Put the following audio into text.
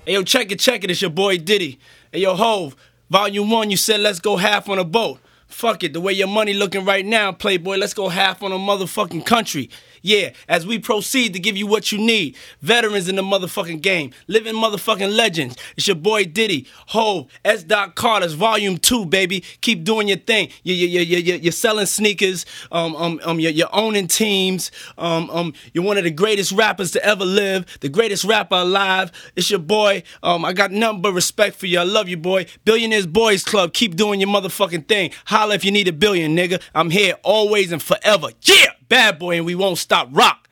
Hey, yo, check it, it's your boy Diddy. Hey, yo, Hove, Volume 1, you said let's go half on a boat. Fuck it, the way your money looking right now, Playboy, let's go half on a motherfucking country. Yeah, as we proceed to give you what you need. Veterans in the motherfucking game. Living motherfucking legends. It's your boy Diddy. Hove, S. Carter's Volume 2, baby. Keep doing your thing. You're selling sneakers. You're owning teams. You're one of the greatest rappers to ever live. The greatest rapper alive. It's your boy. I got nothing but respect for you. I love you, boy. Billionaires Boys Club. Keep doing your motherfucking thing. Holla if you need $1 billion, nigga. I'm here always and forever. Yeah! Bad boy, and we won't stop. Rock.